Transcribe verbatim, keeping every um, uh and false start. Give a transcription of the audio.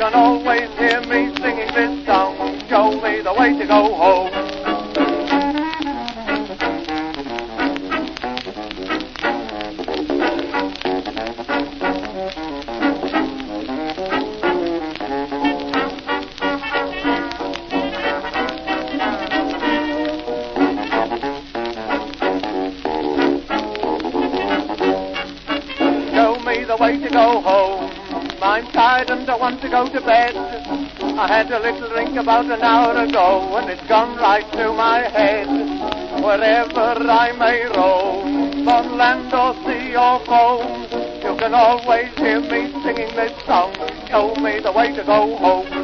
can always hear me singing this song. Show me the way to go home. The way to go home. I'm tired and I want to go to bed. I had a little drink about an hour ago and it's gone right to my head. Wherever I may roam, on land or sea or foam, you can always hear me singing this song. Show me the way to go home.